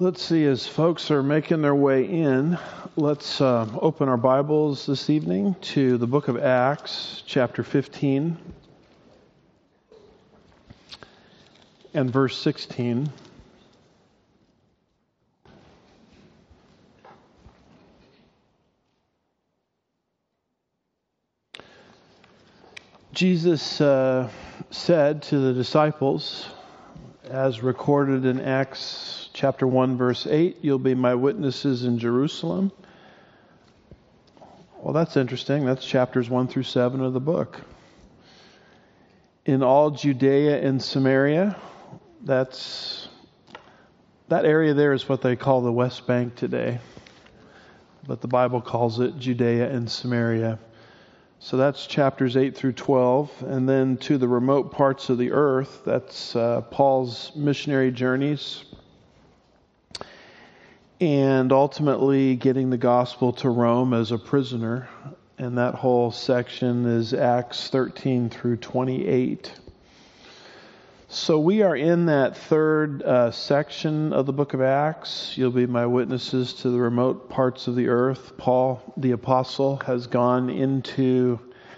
Let's see, as folks are making their way in, let's open our Bibles this evening to the book of Acts, chapter 15, and verse 16. Jesus said to the disciples, as recorded in Acts chapter 1, verse 8, "You'll be my witnesses in Jerusalem." Well, that's interesting. That's chapters 1 through 7 of the book. In all Judea and Samaria, that area there is what they call the West Bank today. But the Bible calls it Judea and Samaria. So that's chapters 8 through 12. And then to the remote parts of the earth, that's Paul's missionary journeys. And ultimately getting the gospel to Rome as a prisoner. And that whole section is Acts 13 through 28. So we are in that third section of the book of Acts. You'll be my witnesses to the remote parts of the earth. Paul, the apostle, has gone into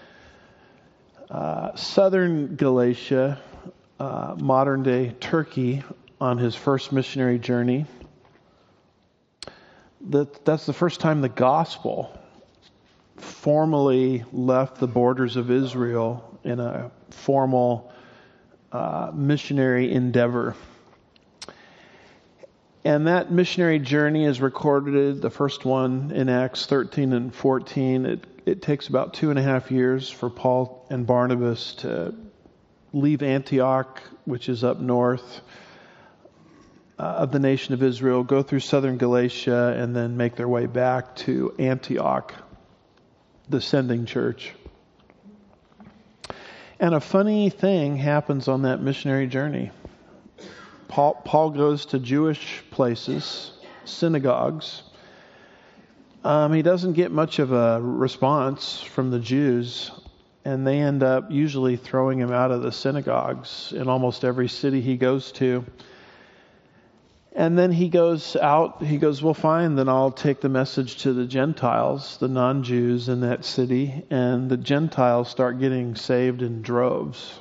southern Galatia, modern-day Turkey, on his first missionary journey. That's the first time the gospel formally left the borders of Israel in a formal missionary endeavor. And that missionary journey is recorded, the first one, in Acts 13 and 14. It takes about 2.5 years for Paul and Barnabas to leave Antioch, which is up north of the nation of Israel, go through southern Galatia, and then make their way back to Antioch, the sending church. And a funny thing happens on that missionary journey. Paul goes to Jewish places, synagogues. He doesn't get much of a response from the Jews, and they end up usually throwing him out of the synagogues in almost every city he goes to. And then he goes out, well, fine, then I'll take the message to the Gentiles, the non-Jews in that city, and the Gentiles start getting saved in droves.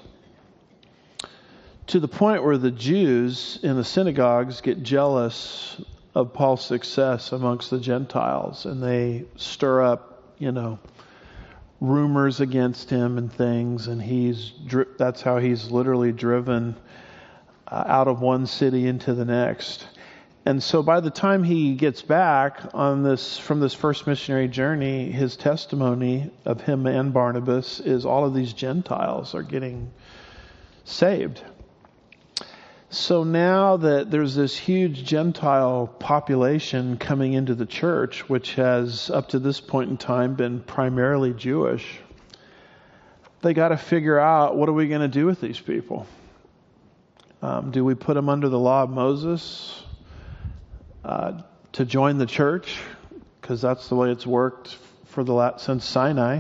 To the point where the Jews in the synagogues get jealous of Paul's success amongst the Gentiles, and they stir up, rumors against him and things, and that's how he's literally driven out of one city into the next. And so by the time he gets back from this first missionary journey, his testimony of him and Barnabas is all of these Gentiles are getting saved. So now that there's this huge Gentile population coming into the church, which has up to this point in time been primarily Jewish, they got to figure out, what are we going to do with these people? Do we put them under the law of Moses to join the church? Because that's the way it's worked since Sinai,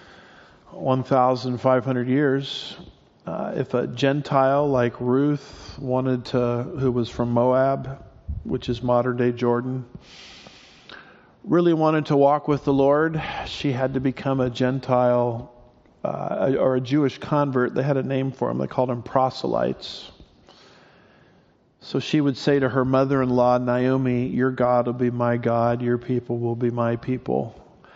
1,500 years. If a Gentile like Ruth who was from Moab, which is modern day Jordan, really wanted to walk with the Lord, she had to become a Gentile or a Jewish convert. They had a name for them. They called them proselytes. So she would say to her mother-in-law, Naomi, "Your God will be my God, your people will be my people."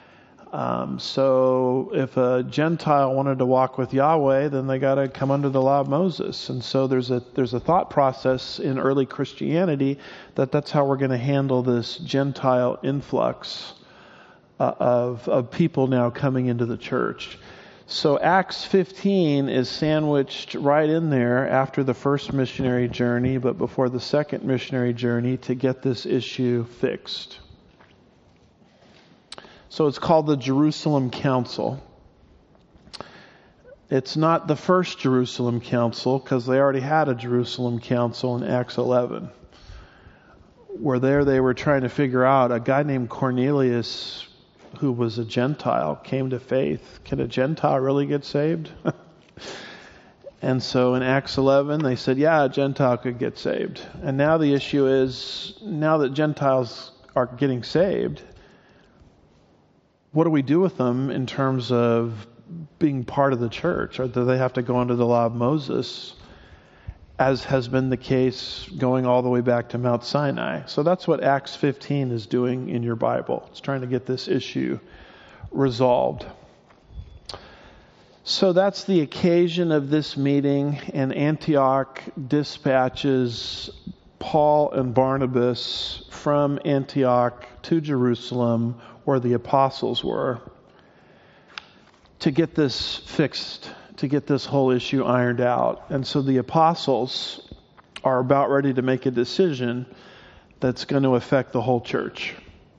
So if a Gentile wanted to walk with Yahweh, then they got to come under the law of Moses. And so there's a thought process in early Christianity that's how we're going to handle this Gentile influx of people now coming into the church. So Acts 15 is sandwiched right in there after the first missionary journey, but before the second missionary journey, to get this issue fixed. So it's called the Jerusalem Council. It's not the first Jerusalem Council, because they already had a Jerusalem Council in Acts 11. Where they were trying to figure out, a guy named Cornelius, who was a Gentile, came to faith. Can a Gentile really get saved? And so in Acts 11, they said, yeah, a Gentile could get saved. And now the issue is, now that Gentiles are getting saved, what do we do with them in terms of being part of the church? Or do they have to go under the law of Moses, as has been the case going all the way back to Mount Sinai? So that's what Acts 15 is doing in your Bible. It's trying to get this issue resolved. So that's the occasion of this meeting, and Antioch dispatches Paul and Barnabas from Antioch to Jerusalem, where the apostles were, to get this fixed, to get this whole issue ironed out. And so the apostles are about ready to make a decision that's going to affect the whole church.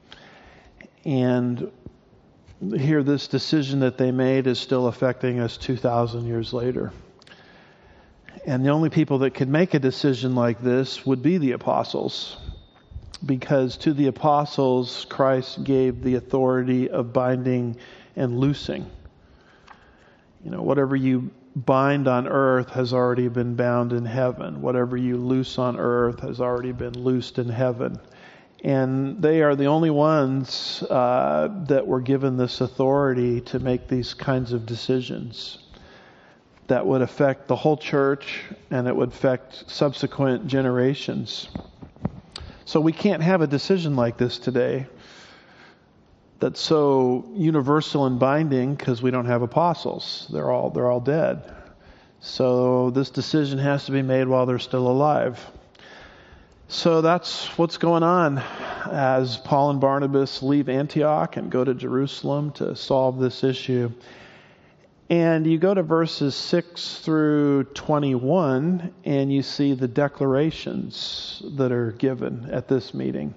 And here, this decision that they made is still affecting us 2,000 years later. And the only people that could make a decision like this would be the apostles, because to the apostles, Christ gave the authority of binding and loosing. You know, whatever you bind on earth has already been bound in heaven. Whatever you loose on earth has already been loosed in heaven. And they are the only ones that were given this authority to make these kinds of decisions that would affect the whole church, and it would affect subsequent generations. So we can't have a decision like this today that's so universal and binding, because we don't have apostles. They're all dead. So this decision has to be made while they're still alive. So that's what's going on as Paul and Barnabas leave Antioch and go to Jerusalem to solve this issue. And you go to verses 6 through 21, and you see the declarations that are given at this meeting.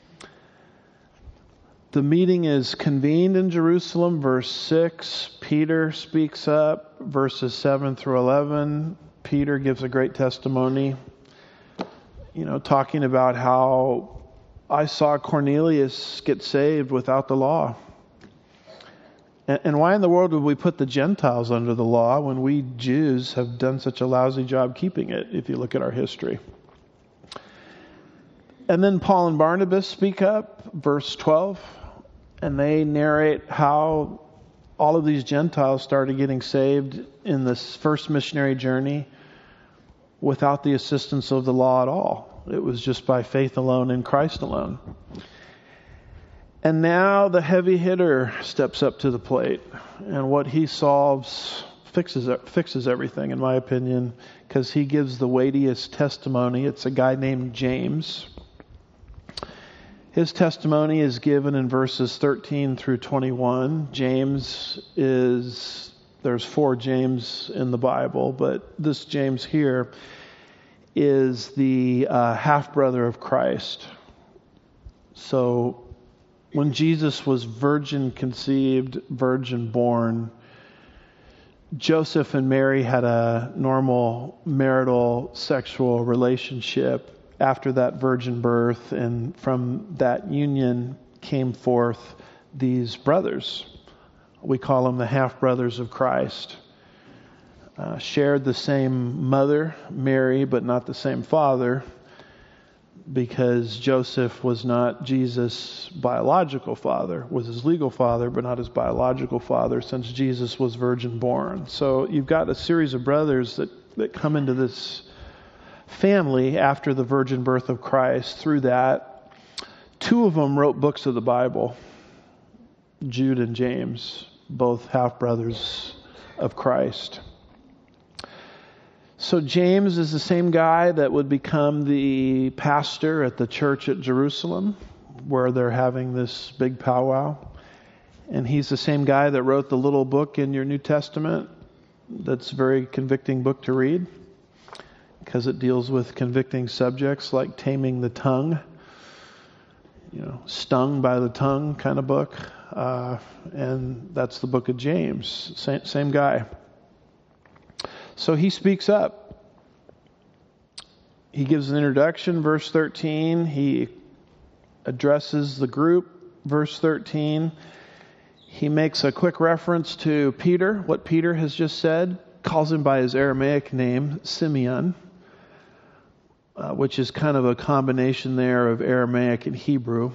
The meeting is convened in Jerusalem, verse 6. Peter speaks up, verses 7 through 11. Peter gives a great testimony, talking about how I saw Cornelius get saved without the law. And why in the world would we put the Gentiles under the law when we Jews have done such a lousy job keeping it, if you look at our history? And then Paul and Barnabas speak up, verse 12, and they narrate how all of these Gentiles started getting saved in this first missionary journey without the assistance of the law at all. It was just by faith alone in Christ alone. And now the heavy hitter steps up to the plate, and what he solves fixes everything, in my opinion, because he gives the weightiest testimony. It's a guy named James. His testimony is given in verses 13 through 21. James there's 4 James in the Bible, but this James here is the half-brother of Christ. So when Jesus was virgin conceived, virgin born, Joseph and Mary had a normal marital sexual relationship after that virgin birth, and from that union came forth these brothers. We call them the half-brothers of Christ. Shared the same mother, Mary, but not the same father, because Joseph was not Jesus' biological father, was his legal father, but not his biological father, since Jesus was virgin born. So you've got a series of brothers that come into this family after the virgin birth of Christ. Through that, 2 of them wrote books of the Bible, Jude and James, both half-brothers of Christ. So James is the same guy that would become the pastor at the church at Jerusalem, where they're having this big powwow. And he's the same guy that wrote the little book in your New Testament that's a very convicting book to read, because it deals with convicting subjects like taming the tongue, stung by the tongue kind of book. And that's the book of James, same guy. So he speaks up. He gives an introduction, verse 13. He addresses the group, verse 13. He makes a quick reference to Peter, what Peter has just said, calls him by his Aramaic name, Simeon, which is kind of a combination there of Aramaic and Hebrew.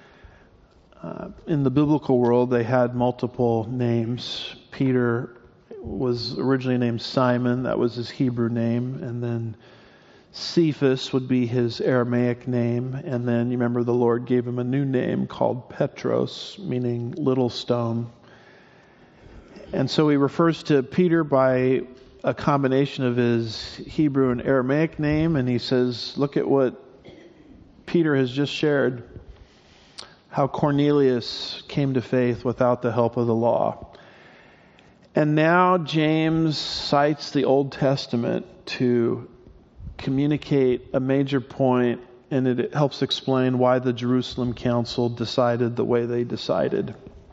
In the biblical world, they had multiple names. Peter was originally named Simon, that was his Hebrew name, and then Cephas would be his Aramaic name, and then you remember the Lord gave him a new name called Petros, meaning little stone. And so he refers to Peter by a combination of his Hebrew and Aramaic name, and he says, look at what Peter has just shared, how Cornelius came to faith without the help of the law. And now James cites the Old Testament to communicate a major point, and it helps explain why the Jerusalem Council decided the way they decided.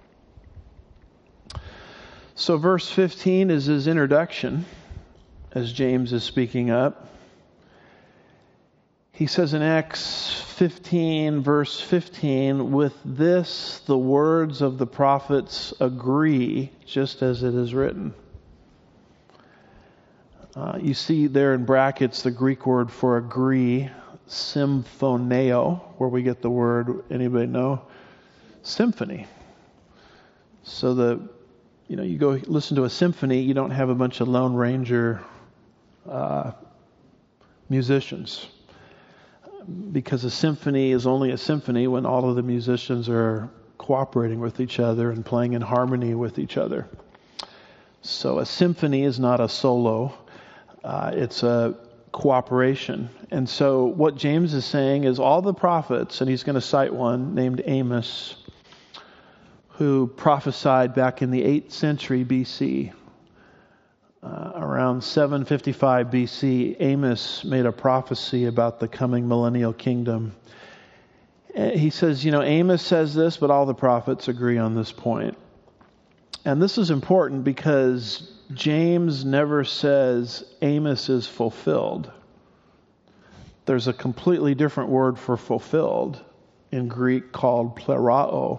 So verse 15 is his introduction as James is speaking up. He says in Acts 15, verse 15, with this the words of the prophets agree, just as it is written. You see there in brackets the Greek word for agree, symphoneo, where we get the word, anybody know? Symphony. So you go listen to a symphony, you don't have a bunch of Lone Ranger musicians. Because a symphony is only a symphony when all of the musicians are cooperating with each other and playing in harmony with each other. So a symphony is not a solo. It's a cooperation. And so what James is saying is all the prophets, and he's going to cite one named Amos, who prophesied back in the 8th century BC. Around 755 BC, Amos made a prophecy about the coming millennial kingdom. He says, Amos says this, but all the prophets agree on this point. And this is important because James never says Amos is fulfilled. There's a completely different word for fulfilled in Greek called plerao.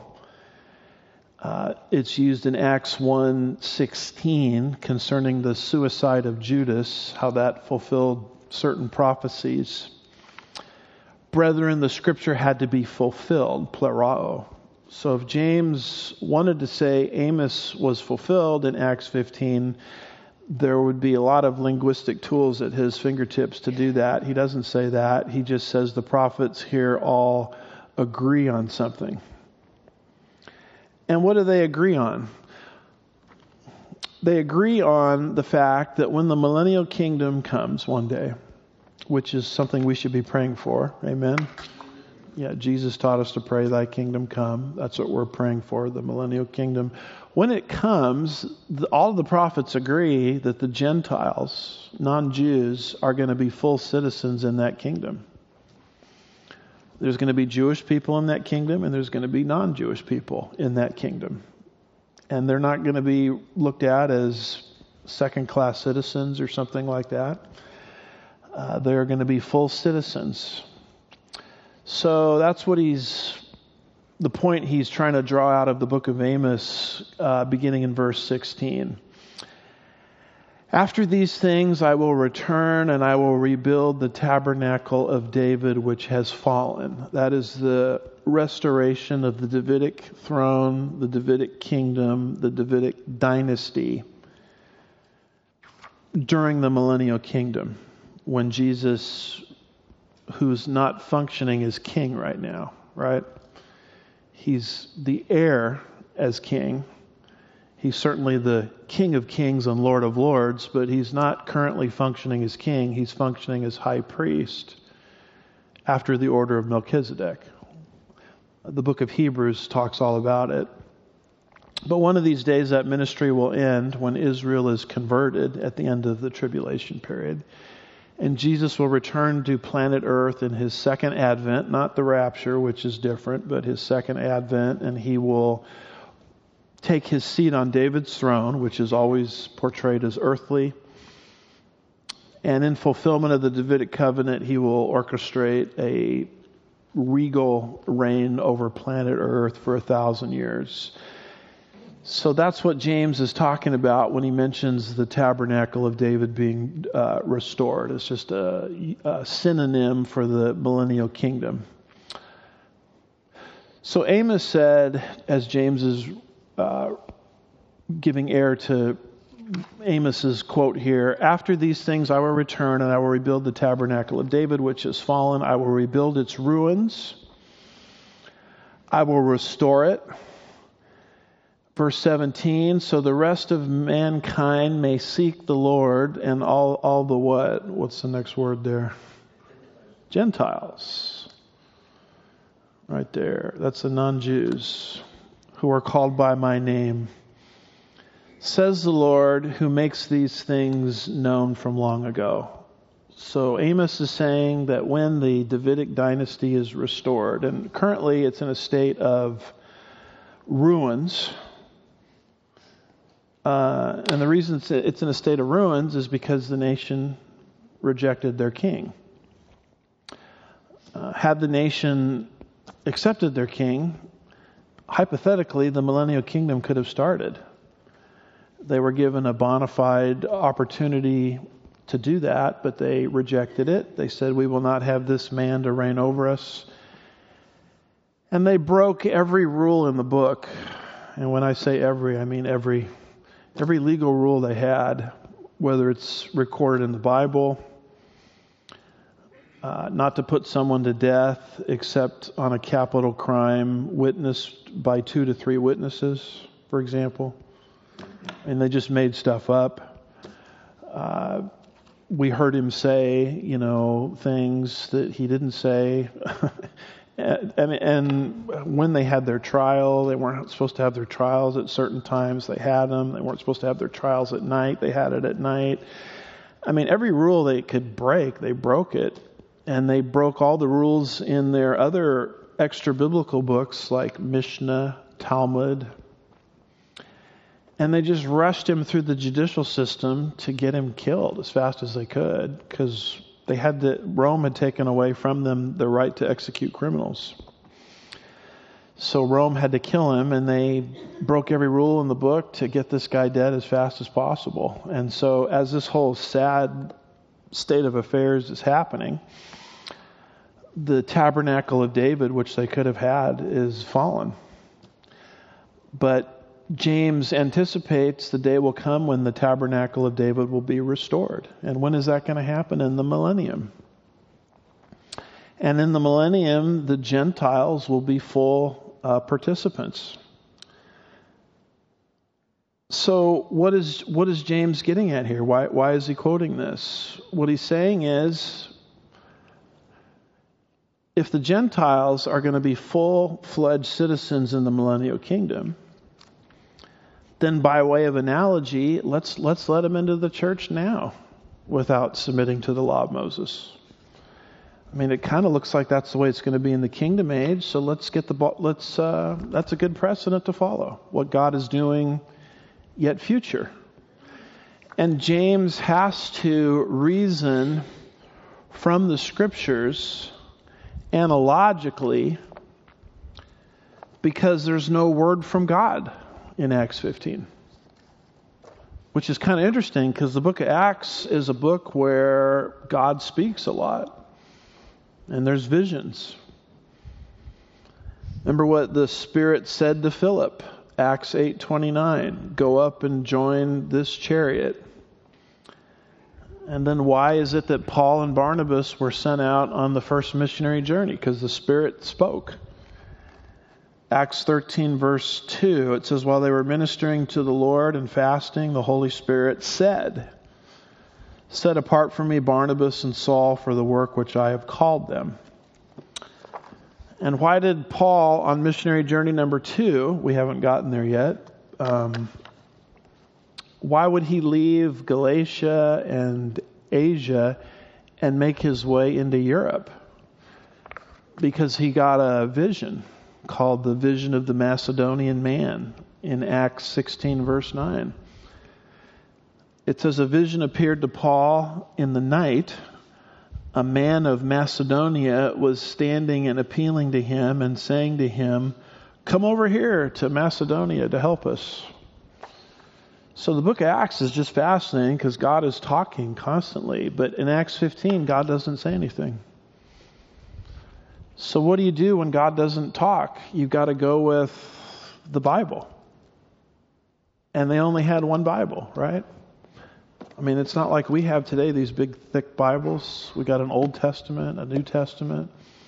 It's used in Acts 1:16 concerning the suicide of Judas, how that fulfilled certain prophecies. Brethren, the scripture had to be fulfilled, plerao. So if James wanted to say Amos was fulfilled in Acts 15, there would be a lot of linguistic tools at his fingertips to do that. He doesn't say that. He just says the prophets here all agree on something. And what do they agree on? They agree on the fact that when the millennial kingdom comes one day, which is something we should be praying for, amen? Yeah, Jesus taught us to pray, thy kingdom come. That's what we're praying for, the millennial kingdom. When it comes, all the prophets agree that the Gentiles, non-Jews, are going to be full citizens in that kingdom. There's going to be Jewish people in that kingdom, and there's going to be non-Jewish people in that kingdom. And they're not going to be looked at as second-class citizens or something like that. They're going to be full citizens. So that's what the point he's trying to draw out of the book of Amos, beginning in verse 16. After these things I will return and I will rebuild the tabernacle of David which has fallen. That is the restoration of the Davidic throne, the Davidic kingdom, the Davidic dynasty during the millennial kingdom, when Jesus, who's not functioning as king right now, right? He's the heir as king. He's certainly the King of Kings and Lord of Lords, but he's not currently functioning as king. He's functioning as high priest after the order of Melchizedek. The book of Hebrews talks all about it. But one of these days that ministry will end when Israel is converted at the end of the tribulation period. And Jesus will return to planet Earth in his second advent, not the rapture, which is different, but his second advent, and he will take his seat on David's throne, which is always portrayed as earthly. And in fulfillment of the Davidic covenant, he will orchestrate a regal reign over planet Earth for 1,000 years. So that's what James is talking about when he mentions the tabernacle of David being restored. It's just a synonym for the millennial kingdom. So Amos said, as James is giving air to Amos's quote here, "After these things I will return, and I will rebuild the tabernacle of David, which is fallen. I will rebuild its ruins. I will restore it." Verse 17, "So the rest of mankind may seek the Lord," and all the what? What's the next word there? Gentiles. Right there. That's the non-Jews who are called by my name. Says the Lord, who makes these things known from long ago. So Amos is saying that when the Davidic dynasty is restored, and currently it's in a state of ruins. And the reason it's in a state of ruins is because the nation rejected their king. Had the nation accepted their king, hypothetically, the millennial kingdom could have started. They were given a bona fide opportunity to do that, but they rejected it. They said, "We will not have this man to reign over us." And they broke every rule in the book. And when I say every, I mean every legal rule they had, whether it's recorded in the Bible, not to put someone to death except on a capital crime witnessed by 2 to 3 witnesses, for example. And they just made stuff up. We heard him say, things that he didn't say. And when they had their trial, they weren't supposed to have their trials at certain times. They had them. They weren't supposed to have their trials at night. They had it at night. Every rule they could break, they broke it. And they broke all the rules in their other extra biblical books like Mishnah, Talmud. And they just rushed him through the judicial system to get him killed as fast as they could, because Rome had taken away from them the right to execute criminals. So Rome had to kill him, and they broke every rule in the book to get this guy dead as fast as possible. And so as this whole sad state of affairs is happening, the tabernacle of David, which they could have had, is fallen. But James anticipates the day will come when the tabernacle of David will be restored. And when is that going to happen? In the millennium. And in the millennium, the Gentiles will be full participants. So what is James getting at here? Why is he quoting this? What he's saying is, if the Gentiles are going to be full-fledged citizens in the millennial kingdom, then by way of analogy, let's let them into the church now without submitting to the law of Moses. It kind of looks like that's the way it's going to be in the kingdom age. So that's a good precedent to follow. What God is doing, yet future. And James has to reason from the scriptures analogically, because there's no word from God in Acts 15. Which is kind of interesting, because the book of Acts is a book where God speaks a lot. And there's visions. Remember what the Spirit said to Philip, Acts 8:29. Go up and join this chariot. And then why is it that Paul and Barnabas were sent out on the first missionary journey? Because the Spirit spoke. Acts 13 verse 2, it says, while they were ministering to the Lord and fasting, the Holy Spirit said, set apart for me Barnabas and Saul for the work which I have called them. And why did Paul on missionary journey number 2, we haven't gotten there yet, why would he leave Galatia and Asia and make his way into Europe? Because he got a vision called the vision of the Macedonian man in Acts 16 verse 9. It says, a vision appeared to Paul in the night. A man of Macedonia was standing and appealing to him and saying to him, come over here to Macedonia to help us. So the book of Acts is just fascinating because God is talking constantly. But in Acts 15, God doesn't say anything. So what do you do when God doesn't talk? You've got to go with the Bible. And they only had one Bible, right? I mean, it's not like we have today these big, thick Bibles. We got an Old Testament, a New Testament,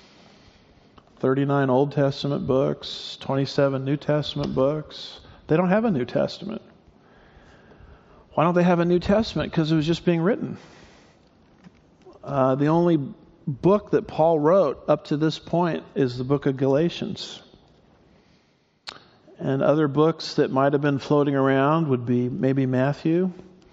39 Old Testament books, 27 New Testament books. They don't have a New Testament. Why don't they have a New Testament? Because it was just being written. The only book that Paul wrote up to this point is the book of Galatians. And other books that might have been floating around would be maybe Matthew,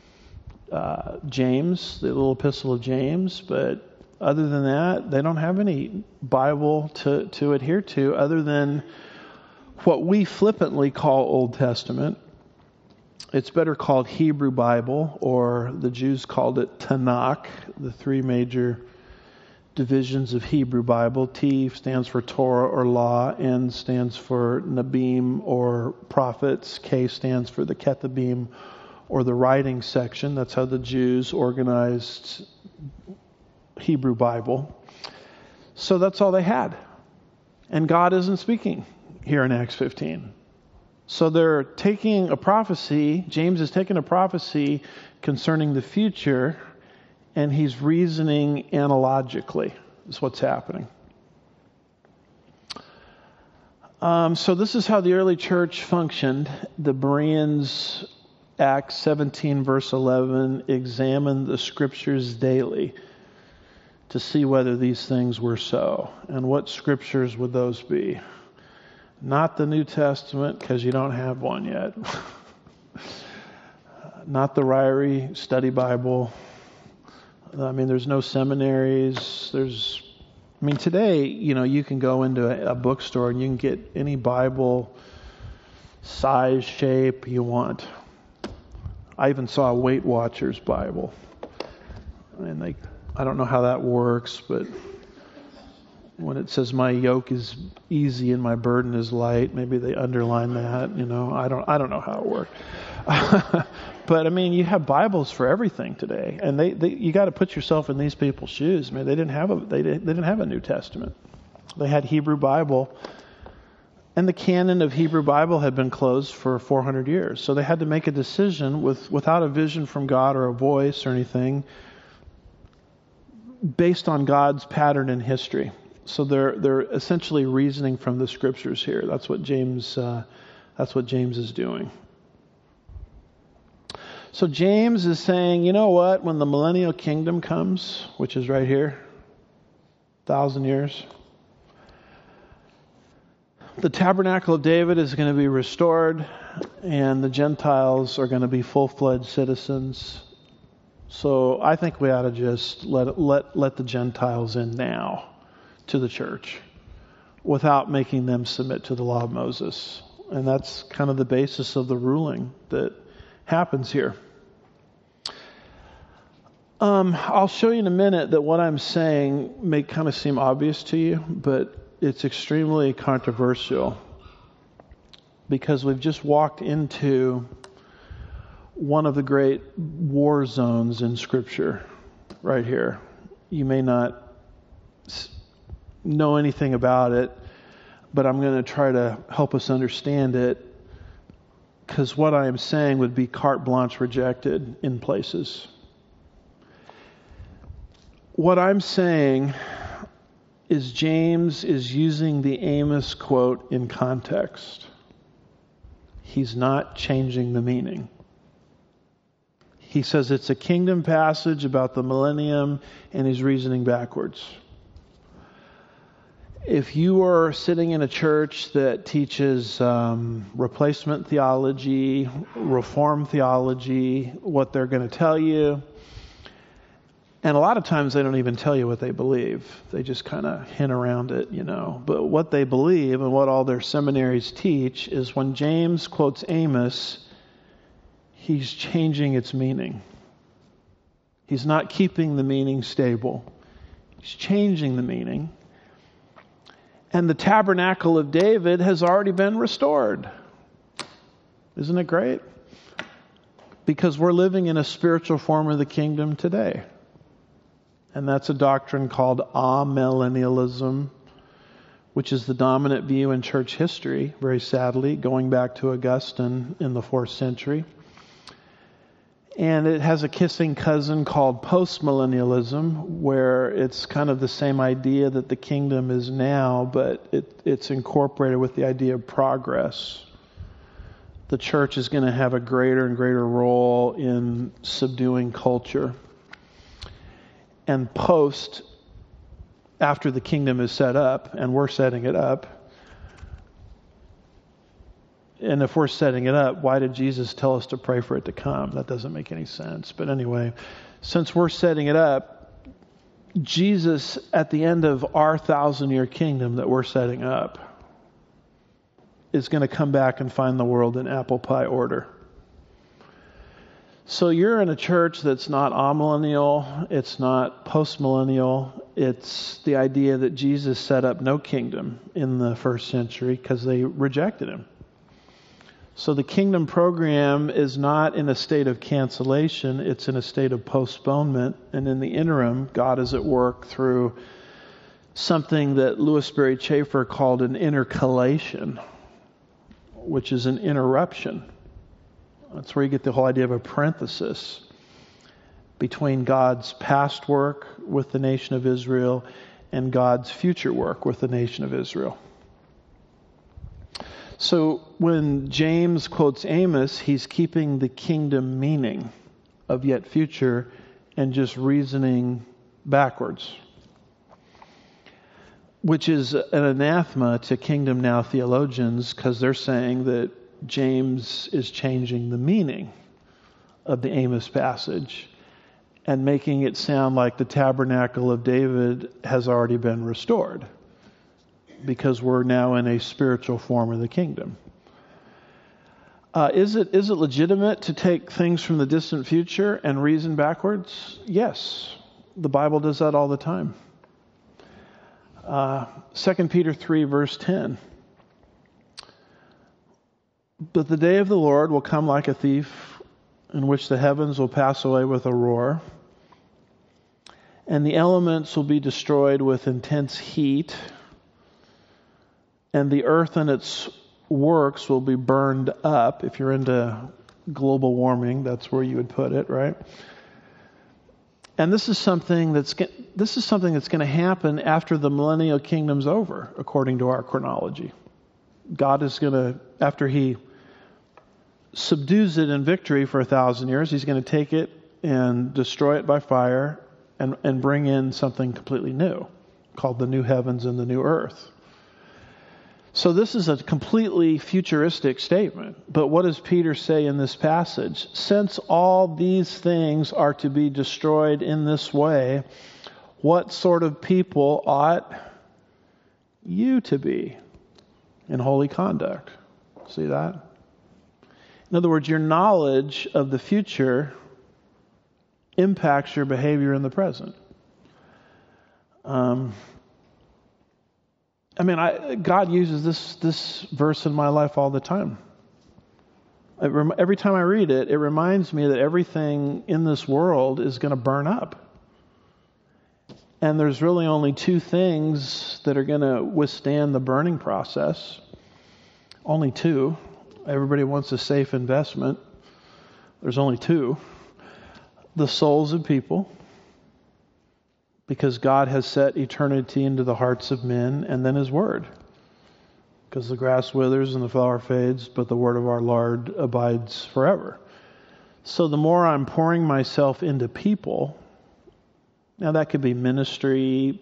James, the little epistle of James. But other than that, they don't have any Bible to adhere to other than what we flippantly call Old Testament. It's better called Hebrew Bible, or the Jews called it Tanakh, the three major divisions of Hebrew Bible. T stands for Torah or law, N stands for Nabim or prophets, K stands for the Ketubim or the writing section. That's how the Jews organized Hebrew Bible. So that's all they had. And God isn't speaking here in Acts 15. So they're taking a prophecy, James is taking a prophecy concerning the future, and he's reasoning analogically, is what's happening. So this is how the early church functioned. The Bereans, Acts 17 verse 11, examined the scriptures daily to see whether these things were so. And what scriptures would those be? Not the New Testament, because you don't have one yet. Not the Ryrie Study Bible. I mean, there's no seminaries. Today, you can go into a bookstore and you can get any Bible size, shape you want. I even saw a Weight Watchers Bible. And I don't know how that works, but when it says my yoke is easy and my burden is light, maybe they underline that, I don't know how it works. But you have Bibles for everything today, and you got to put yourself in these people's shoes. Man, they didn't have a New Testament. They had Hebrew Bible, and the canon of Hebrew Bible had been closed for 400 years. So they had to make a decision without a vision from God or a voice or anything, based on God's pattern in history. So they're essentially reasoning from the scriptures here. That's what James is doing. So James is saying, you know what? When the millennial kingdom comes, which is right here, 1,000 years, the tabernacle of David is going to be restored, and the Gentiles are going to be full-fledged citizens. So I think we ought to just let the Gentiles in now to the church without making them submit to the law of Moses. And that's kind of the basis of the ruling that happens here. I'll show you in a minute that what I'm saying may kind of seem obvious to you, but it's extremely controversial because we've just walked into one of the great war zones in Scripture right here. You may not know anything about it, but I'm going to try to help us understand it, because what I am saying would be carte blanche rejected in places. What I'm saying is James is using the Amos quote in context. He's not changing the meaning. He says it's a kingdom passage about the millennium, and he's reasoning backwards. If you are sitting in a church that teaches replacement theology, reform theology, what they're going to tell you, and a lot of times they don't even tell you what they believe. They just kind of hint around it, But what they believe and what all their seminaries teach is when James quotes Amos, he's changing its meaning. He's not keeping the meaning stable. He's changing the meaning. And the tabernacle of David has already been restored. Isn't it great? Because we're living in a spiritual form of the kingdom today. And that's a doctrine called amillennialism, which is the dominant view in church history, very sadly, going back to Augustine in the 4th century. And it has a kissing cousin called postmillennialism, where it's kind of the same idea that the kingdom is now, but it's incorporated with the idea of progress. The church is going to have a greater and greater role in subduing culture. And post, after the kingdom is set up, and we're setting it up, and if we're setting it up, why did Jesus tell us to pray for it to come? That doesn't make any sense. But anyway, since we're setting it up, Jesus, at the end of our 1,000-year kingdom that we're setting up, is going to come back and find the world in apple pie order. So you're in a church that's not amillennial, it's not postmillennial, it's the idea that Jesus set up no kingdom in the 1st century because they rejected him. So the kingdom program is not in a state of cancellation, it's in a state of postponement. And in the interim, God is at work through something that Louis Berry Chafer called an intercalation, which is an interruption. That's where you get the whole idea of a parenthesis between God's past work with the nation of Israel and God's future work with the nation of Israel. So when James quotes Amos, he's keeping the kingdom meaning of yet future and just reasoning backwards, which is an anathema to Kingdom Now theologians, because they're saying that James is changing the meaning of the Amos passage and making it sound like the tabernacle of David has already been restored, because we're now in a spiritual form of the kingdom. Is it legitimate to take things from the distant future and reason backwards? Yes. The Bible does that all the time. 2 Peter 3, verse 10. But the day of the Lord will come like a thief, in which the heavens will pass away with a roar, and the elements will be destroyed with intense heat, and the earth and its works will be burned up. If you're into global warming, that's where you would put it, right? And this is something that's going to happen after the millennial kingdom's over, according to our chronology. God is going to, after he subdues it in victory for 1,000 years, he's going to take it and destroy it by fire and bring in something completely new called the new heavens and the new earth. So this is a completely futuristic statement. But what does Peter say in this passage? Since all these things are to be destroyed in this way, what sort of people ought you to be in holy conduct? See that? In other words, your knowledge of the future impacts your behavior in the present. God uses this verse in my life all the time. Every time I read it, it reminds me that everything in this world is going to burn up. And there's really only two things that are going to withstand the burning process. Only two. Everybody wants a safe investment. There's only two. The souls of people, because God has set eternity into the hearts of men, and then His Word. Because the grass withers and the flower fades, but the word of our Lord abides forever. So the more I'm pouring myself into people, now that could be ministry,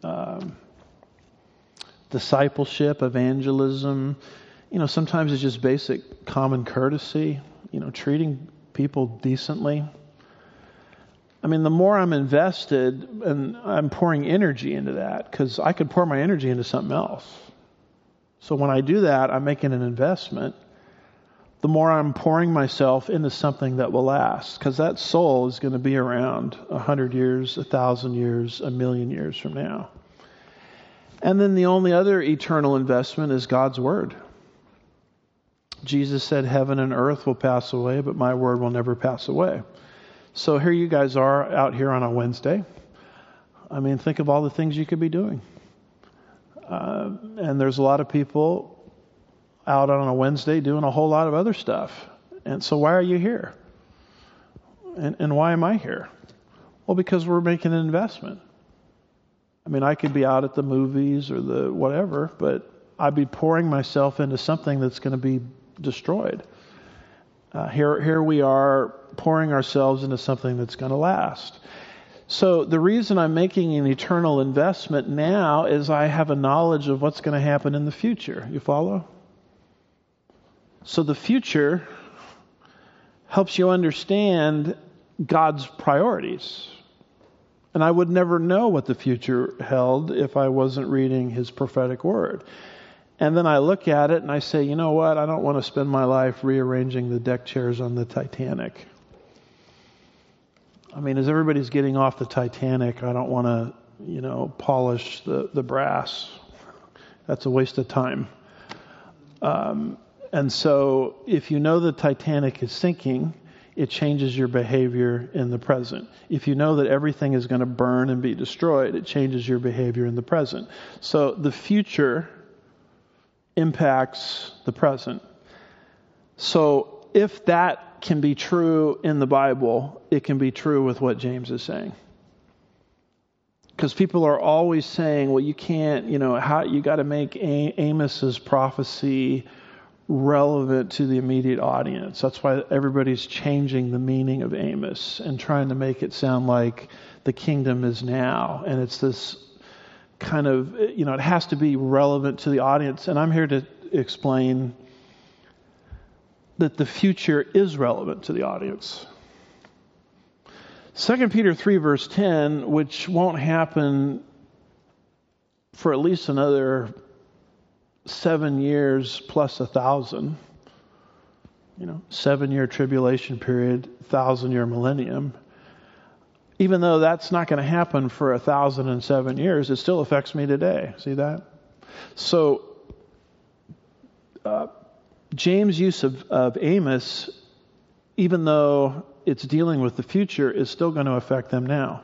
discipleship, evangelism. Sometimes it's just basic common courtesy, treating people decently. The more I'm invested, and I'm pouring energy into that, because I could pour my energy into something else. So when I do that, I'm making an investment. The more I'm pouring myself into something that will last, because that soul is going to be around 100 years, 1,000 years, 1,000,000 years from now. And then the only other eternal investment is God's Word. Jesus said, heaven and earth will pass away, but my word will never pass away. So here you guys are out here on a Wednesday. I mean, think of all the things you could be doing. And there's a lot of people out on a Wednesday doing a whole lot of other stuff. And so why are you here? And why am I here? Well, because we're making an investment. I mean, I could be out at the movies or the whatever, but I'd be pouring myself into something that's going to be destroyed. Here we are pouring ourselves into something that's going to last. So the reason I'm making an eternal investment now is I have a knowledge of what's going to happen in the future. You follow? So the future helps you understand God's priorities. And I would never know what the future held if I wasn't reading His prophetic word. And then I look at it and I say, you know what? I don't want to spend my life rearranging the deck chairs on the Titanic. I mean, as everybody's getting off the Titanic, I don't want to, polish the brass. That's a waste of time. And so if you know the Titanic is sinking, it changes your behavior in the present. If you know that everything is going to burn and be destroyed, it changes your behavior in the present. So the future impacts the present. So if that can be true in the Bible, it can be true with what James is saying. Because people are always saying, well, you can't, how you got to make Amos's prophecy relevant to the immediate audience. That's why everybody's changing the meaning of Amos and trying to make it sound like the kingdom is now. And it's this kind of, it has to be relevant to the audience. And I'm here to explain that the future is relevant to the audience. 2 Peter 3 verse 10, which won't happen for at least another 7 years plus 1,000, 7-year tribulation period, 1,000-year millennium. Even though that's not going to happen for 1,007 years, it still affects me today. See that? So, James' use of Amos, even though it's dealing with the future, is still going to affect them now.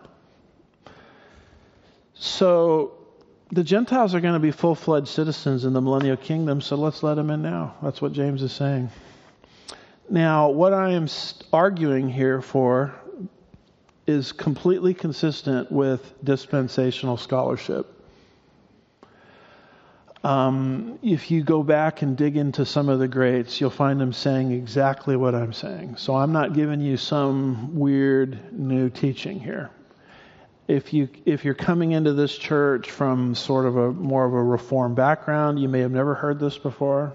So the Gentiles are going to be full-fledged citizens in the millennial kingdom, so let's let them in now. That's what James is saying. Now, what I am arguing here for is completely consistent with dispensational scholarship. If you go back and dig into some of the greats, you'll find them saying exactly what I'm saying. So I'm not giving you some weird new teaching here. If you're coming into this church from sort of a more of a Reformed background, you may have never heard this before.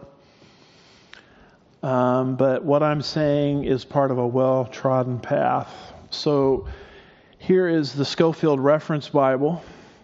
But what I'm saying is part of a well-trodden path. So here is the Scofield Reference Bible.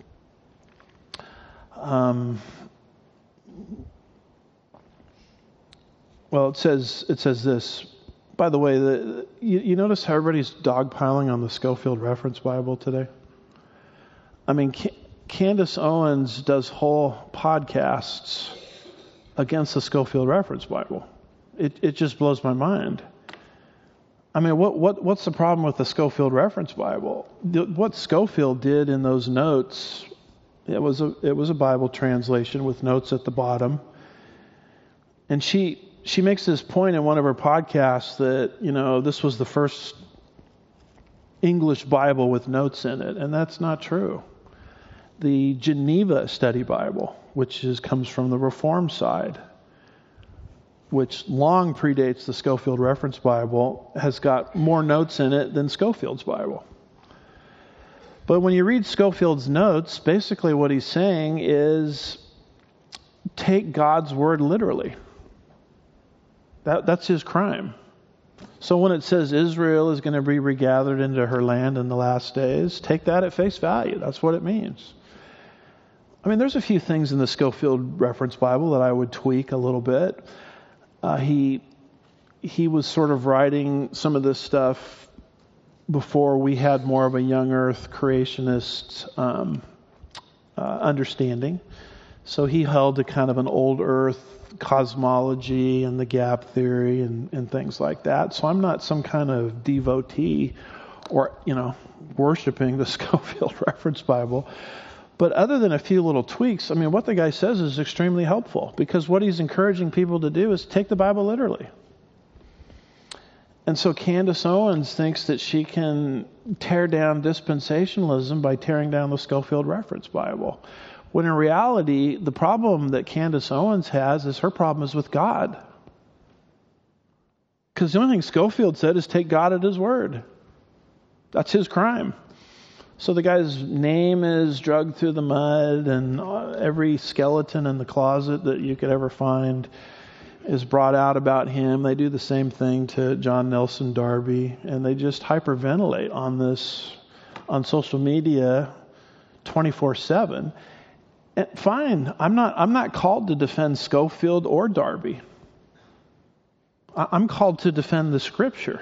Well, it says this. By the way, you notice how everybody's dogpiling on the Scofield Reference Bible today? I mean, Candace Owens does whole podcasts against the Scofield Reference Bible. It just blows my mind. I mean, what's the problem with the Scofield Reference Bible? What Scofield did in those notes, it was a Bible translation with notes at the bottom, and she makes this point in one of her podcasts that this was the first English Bible with notes in it, and that's not true. The Geneva Study Bible, which comes from the Reformed side, which long predates the Scofield Reference Bible, has got more notes in it than Scofield's Bible. But when you read Scofield's notes, basically what he's saying is take God's word literally. That's his crime. So when it says Israel is going to be regathered into her land in the last days, take that at face value. That's what it means. I mean, there's a few things in the Scofield Reference Bible that I would tweak a little bit. He was sort of writing some of this stuff before we had more of a young earth creationist understanding. So he held to kind of an old earth cosmology and the gap theory and things like that. So I'm not some kind of devotee or, worshiping the Scofield Reference Bible. But other than a few little tweaks, what the guy says is extremely helpful, because what he's encouraging people to do is take the Bible literally. And so Candace Owens thinks that she can tear down dispensationalism by tearing down the Scofield Reference Bible. When in reality, the problem that Candace Owens has is her problem is with God. Because the only thing Scofield said is take God at His word. That's his crime. So the guy's name is dragged through the mud, and every skeleton in the closet that you could ever find is brought out about him. They do the same thing to John Nelson Darby, and they just hyperventilate on social media 24/7. And fine, I'm not called to defend Scofield or Darby. I'm called to defend the Scripture.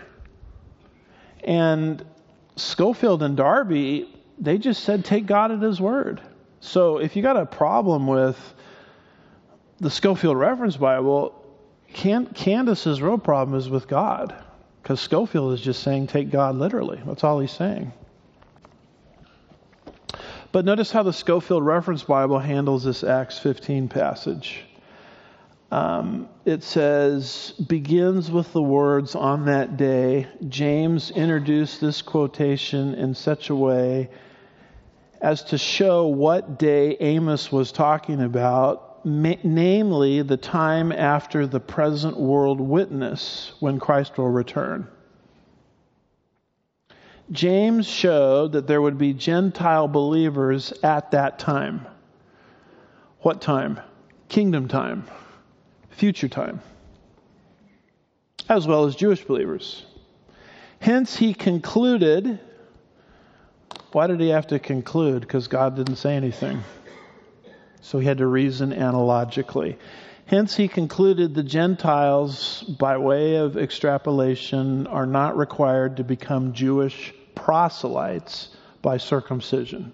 And Scofield and Darby, they just said take God at His word. So if you got a problem with the Scofield Reference Bible, Candace's real problem is with God, because Scofield is just saying take God literally. That's all he's saying. But notice how the Scofield Reference Bible handles this Acts 15 passage. It says, begins with the words, on that day. James introduced this quotation in such a way as to show what day Amos was talking about, namely the time after the present world witness, when Christ will return. James showed that there would be Gentile believers at that time. What time? Kingdom time. Future time. As well as Jewish believers. Hence he concluded. Why did he have to conclude? Because God didn't say anything. So he had to reason analogically. Hence he concluded the Gentiles, by way of extrapolation, are not required to become Jewish proselytes by circumcision.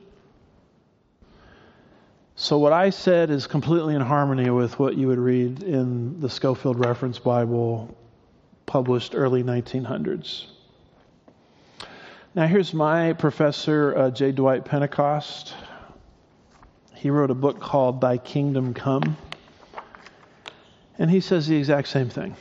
So what I said is completely in harmony with what you would read in the Scofield Reference Bible, published early 1900s. Now here's my professor, J. Dwight Pentecost. He wrote a book called Thy Kingdom Come. And he says the exact same thing.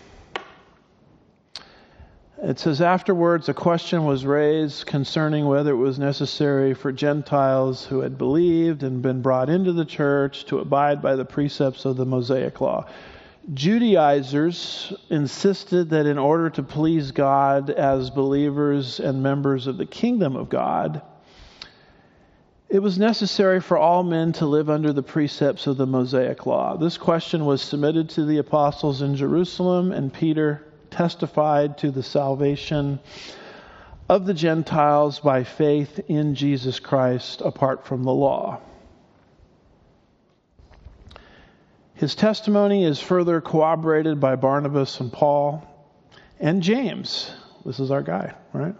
It says, afterwards a question was raised concerning whether it was necessary for Gentiles who had believed and been brought into the church to abide by the precepts of the Mosaic Law. Judaizers insisted that in order to please God as believers and members of the kingdom of God, it was necessary for all men to live under the precepts of the Mosaic Law. This question was submitted to the apostles in Jerusalem, and Peter testified to the salvation of the Gentiles by faith in Jesus Christ apart from the law. His testimony is further corroborated by Barnabas and Paul and James. This is our guy, right?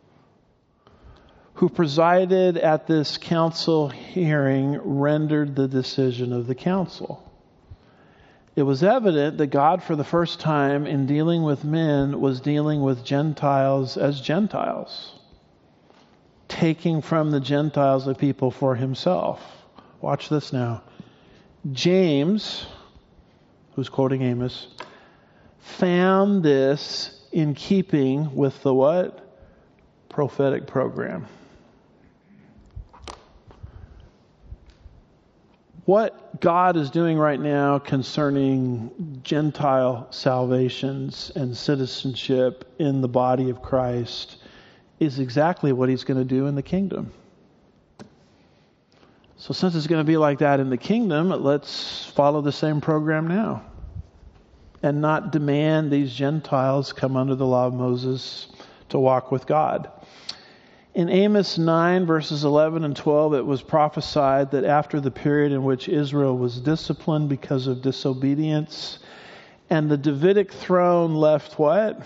Who presided at this council hearing, rendered the decision of the council. It was evident that God, for the first time in dealing with men, was dealing with Gentiles as Gentiles, taking from the Gentiles a people for Himself. Watch this now. James, who's quoting Amos, found this in keeping with the what? Prophetic program. What God is doing right now concerning Gentile salvations and citizenship in the body of Christ is exactly what He's going to do in the kingdom. So since it's going to be like that in the kingdom, let's follow the same program now and not demand these Gentiles come under the law of Moses to walk with God. In Amos 9, verses 11 and 12, it was prophesied that after the period in which Israel was disciplined because of disobedience, and the Davidic throne left what?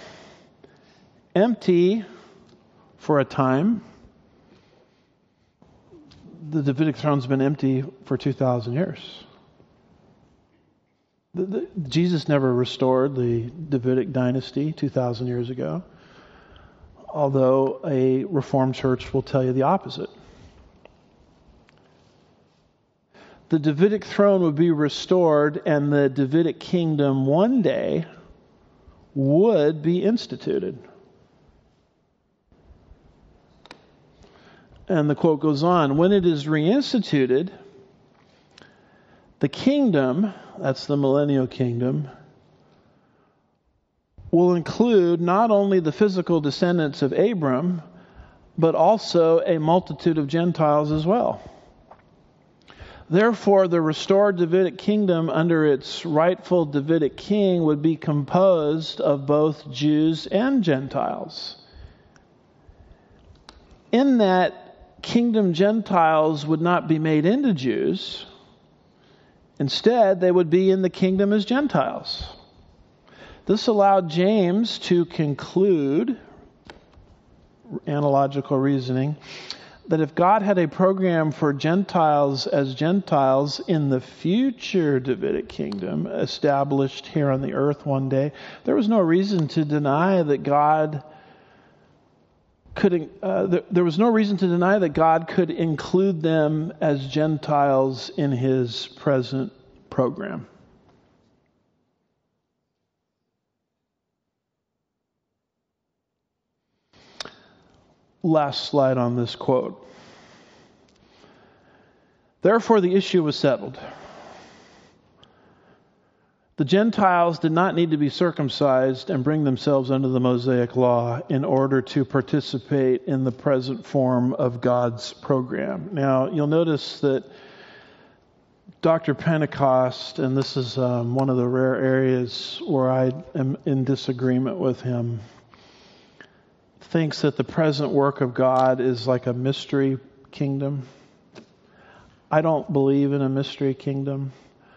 Empty for a time. The Davidic throne's been empty for 2,000 years. Jesus never restored the Davidic dynasty 2,000 years ago, although a Reformed church will tell you the opposite. The Davidic throne would be restored, and the Davidic kingdom one day would be instituted. And the quote goes on, when it is reinstituted, the kingdom, that's the millennial kingdom, will include not only the physical descendants of Abram, but also a multitude of Gentiles as well. Therefore, the restored Davidic kingdom under its rightful Davidic king would be composed of both Jews and Gentiles. In that kingdom, Gentiles would not be made into Jews. Instead, they would be in the kingdom as Gentiles. This allowed James to conclude, analogical reasoning, that if God had a program for Gentiles as Gentiles in the future Davidic kingdom established here on the earth one day, there was no reason to deny that God could include them as Gentiles in his present program. Last slide on this quote. Therefore, the issue was settled. The Gentiles did not need to be circumcised and bring themselves under the Mosaic law in order to participate in the present form of God's program. Now, you'll notice that Dr. Pentecost, and this is one of the rare areas where I am in disagreement with him, thinks that the present work of God is like a mystery kingdom. I don't believe in a mystery kingdom.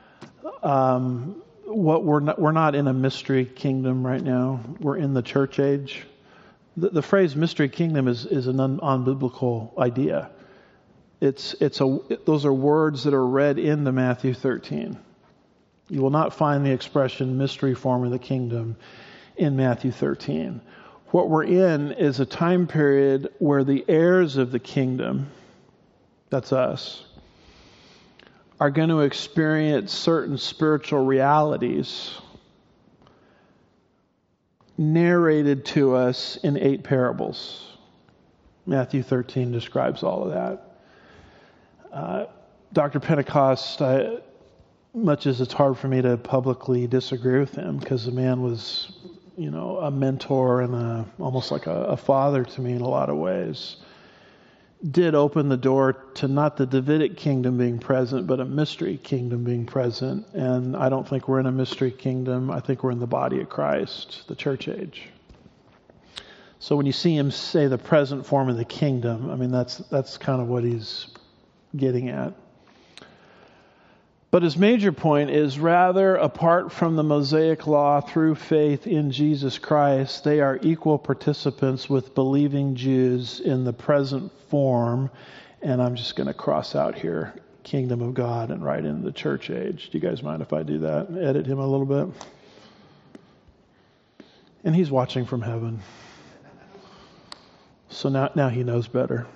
We're not in a mystery kingdom right now. We're in the church age. The phrase mystery kingdom is an unbiblical idea. Those are words that are read into Matthew 13. You will not find the expression mystery form of the kingdom in Matthew 13. What we're in is a time period where the heirs of the kingdom, that's us, are going to experience certain spiritual realities narrated to us in 8 parables. Matthew 13 describes all of that. Dr. Pentecost, much as it's hard for me to publicly disagree with him, because the man was, a mentor and almost like a father to me in a lot of ways, did open the door to not the Davidic kingdom being present, but a mystery kingdom being present. And I don't think we're in a mystery kingdom. I think we're in the body of Christ, the church age. So when you see him say the present form of the kingdom, I mean, that's kind of what he's getting at. But his major point is, rather, apart from the Mosaic law through faith in Jesus Christ, they are equal participants with believing Jews in the present form. And I'm just going to cross out here, kingdom of God, and write in the church age. Do you guys mind if I do that and edit him a little bit? And he's watching from heaven. So now he knows better.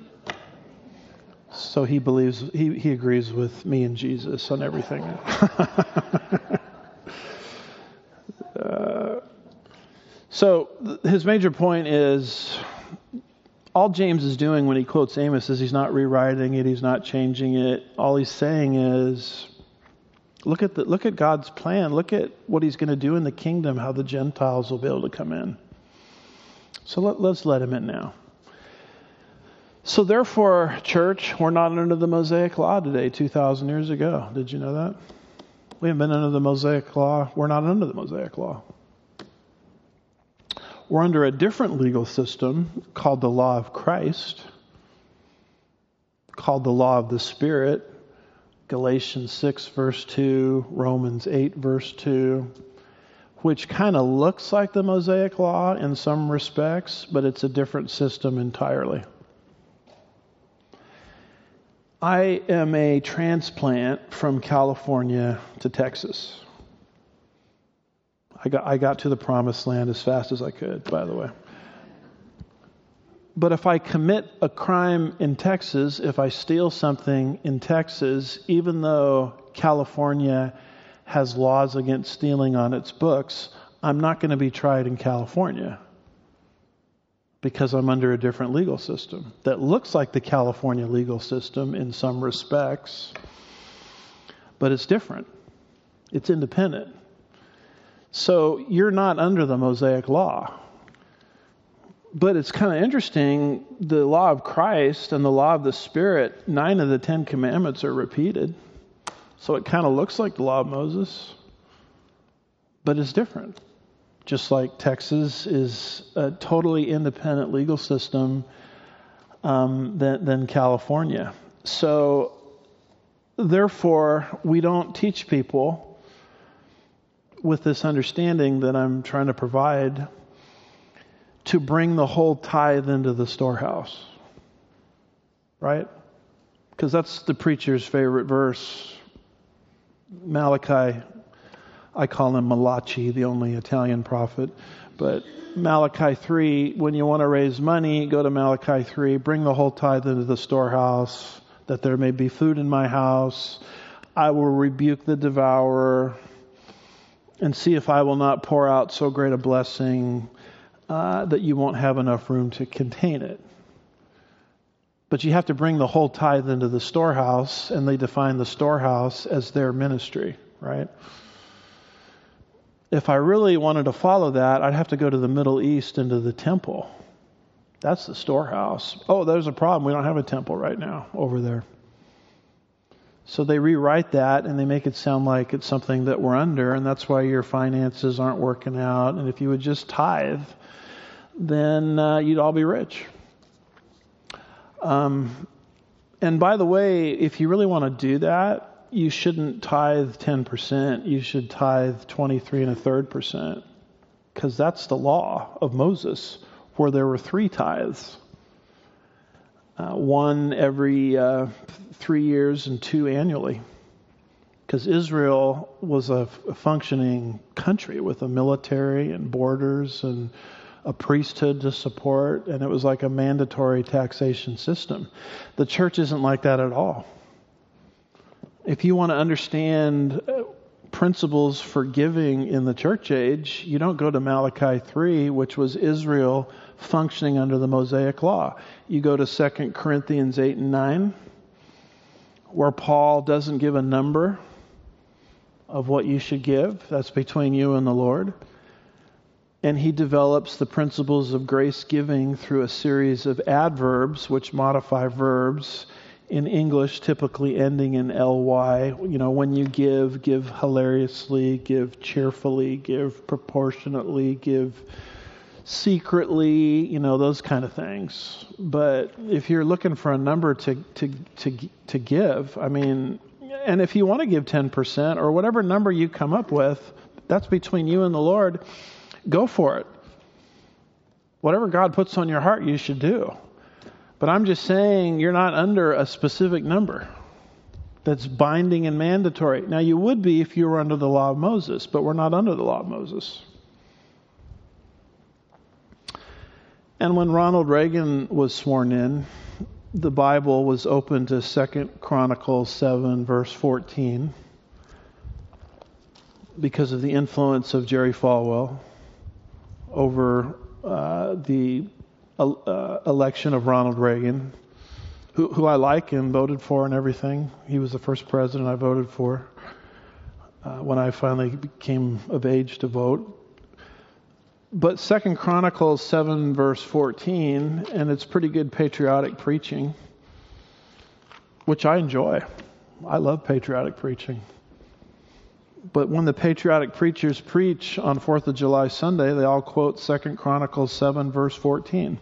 So he believes, he agrees with me and Jesus on everything. So his major point is, all James is doing when he quotes Amos is he's not rewriting it, he's not changing it. All he's saying is, look at God's plan. Look at what he's going to do in the kingdom, how the Gentiles will be able to come in. So let's let him in now. So therefore, church, we're not under the Mosaic law today, 2,000 years ago. Did you know that? We haven't been under the Mosaic law. We're not under the Mosaic law. We're under a different legal system called the law of Christ, called the law of the Spirit, Galatians 6 verse 2, Romans 8 verse 2, which kind of looks like the Mosaic law in some respects, but it's a different system entirely. I am a transplant from California to Texas. I got to the promised land as fast as I could, by the way. But if I commit a crime in Texas, if I steal something in Texas, even though California has laws against stealing on its books, I'm not going to be tried in California because I'm under a different legal system that looks like the California legal system in some respects, but it's different. It's independent. So you're not under the Mosaic law. But it's kind of interesting, the law of Christ and the law of the Spirit, 9 of the 10 commandments are repeated. So it kind of looks like the law of Moses, but it's different. Just like Texas is a totally independent legal system than California. So therefore, we don't teach people with this understanding that I'm trying to provide to bring the whole tithe into the storehouse. Right? Because that's the preacher's favorite verse. Malachi, I call him Malachi, the only Italian prophet. But Malachi 3, when you want to raise money, go to Malachi 3, bring the whole tithe into the storehouse, that there may be food in my house. I will rebuke the devourer and see if I will not pour out so great a blessing that you won't have enough room to contain it. But you have to bring the whole tithe into the storehouse, and they define the storehouse as their ministry, right? If I really wanted to follow that, I'd have to go to the Middle East into the temple. That's the storehouse. Oh, there's a problem. We don't have a temple right now over there. So they rewrite that and they make it sound like it's something that we're under, and that's why your finances aren't working out. And if you would just tithe, then you'd all be rich. And by the way, if you really want to do that, you shouldn't tithe 10%. You should tithe 23.33%, because that's the law of Moses, where there were 3 tithes. One every 3 years and 2 annually. Because Israel was a functioning country with a military and borders and a priesthood to support, and it was like a mandatory taxation system. The church isn't like that at all. If you want to understand principles for giving in the church age, you don't go to Malachi 3, which was Israel functioning under the Mosaic law. You go to 2 Corinthians 8 and 9, where Paul doesn't give a number of what you should give. That's between you and the Lord. And he develops the principles of grace giving through a series of adverbs which modify verbs in English, typically ending in ly. You know, when you give hilariously, give cheerfully, give proportionately, give secretly, you know, those kind of things. But if you're looking for a number to give, I mean, and if you want to give 10% or whatever number you come up with, that's between you and the Lord. Go for it. Whatever God puts on your heart, you should do. But I'm just saying you're not under a specific number that's binding and mandatory. Now, you would be if you were under the law of Moses, but we're not under the law of Moses. And when Ronald Reagan was sworn in, the Bible was open to 2 Chronicles 7, verse 14, because of the influence of Jerry Falwell over the election of Ronald Reagan, who I like and voted for and everything. He was the first president I voted for when I finally became of age to vote. But 2 Chronicles 7 verse 14, and it's pretty good patriotic preaching, which I enjoy. I love patriotic preaching. But when the patriotic preachers preach on 4th of July Sunday, they all quote 2 Chronicles 7 verse 14.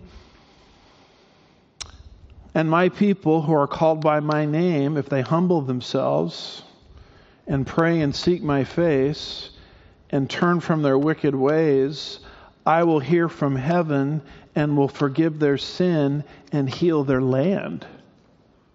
And my people who are called by my name, if they humble themselves and pray and seek my face and turn from their wicked ways, I will hear from heaven and will forgive their sin and heal their land.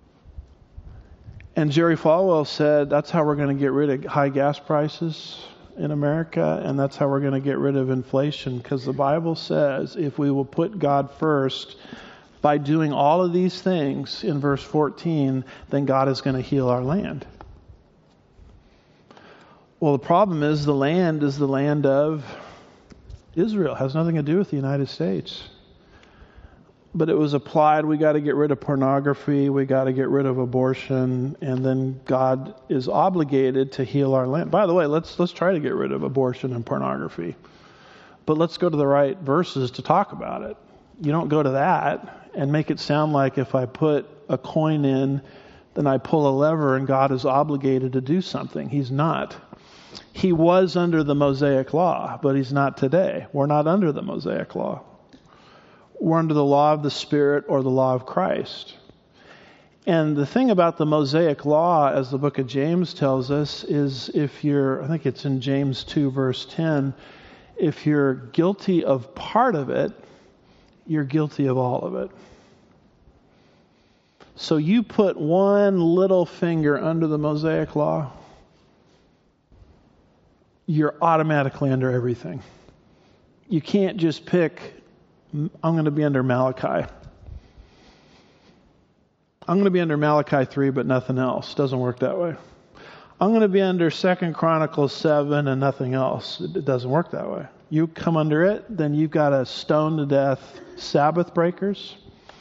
And Jerry Falwell said that's how we're going to get rid of high gas prices in America, and that's how we're going to get rid of inflation, because the Bible says if we will put God first by doing all of these things in verse 14, then God is going to heal our land. Well, the problem is the land of Israel. It has nothing to do with the United States. But it was applied, we got to get rid of pornography, we got to get rid of abortion, and then God is obligated to heal our land. By the way, let's try to get rid of abortion and pornography. But let's go to the right verses to talk about it. You don't go to that and make it sound like if I put a coin in, then I pull a lever and God is obligated to do something. He's not. He was under the Mosaic law, but he's not today. We're not under the Mosaic law. We're under the law of the Spirit or the law of Christ. And the thing about the Mosaic law, as the book of James tells us, is I think it's in James 2 verse 10, if you're guilty of part of it, you're guilty of all of it. So you put one little finger under the Mosaic law, you're automatically under everything. You can't just pick, I'm going to be under Malachi. I'm going to be under Malachi 3, but nothing else. Doesn't work that way. I'm going to be under 2 Chronicles 7 and nothing else. It doesn't work that way. You come under it, then you've got to stone to death Sabbath breakers.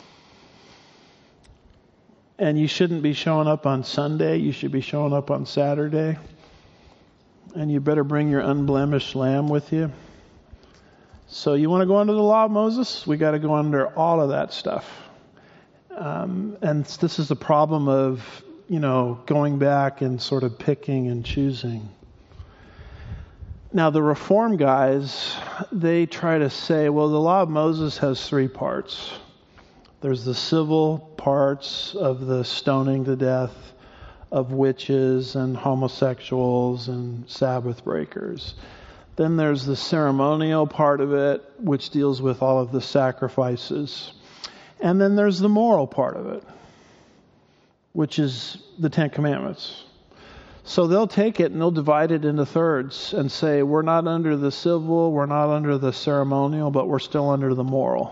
And you shouldn't be showing up on Sunday. You should be showing up on Saturday. And you better bring your unblemished lamb with you. So you want to go under the law of Moses? We got to go under all of that stuff. And this is the problem of, going back and sort of picking and choosing. Now the Reform guys, they try to say, well, the law of Moses has 3 parts. There's the civil parts of the stoning to death of witches and homosexuals and Sabbath breakers. Then there's the ceremonial part of it, which deals with all of the sacrifices. And then there's the moral part of it, which is the 10 Commandments. So they'll take it and they'll divide it into thirds and say, we're not under the civil, we're not under the ceremonial, but we're still under the moral.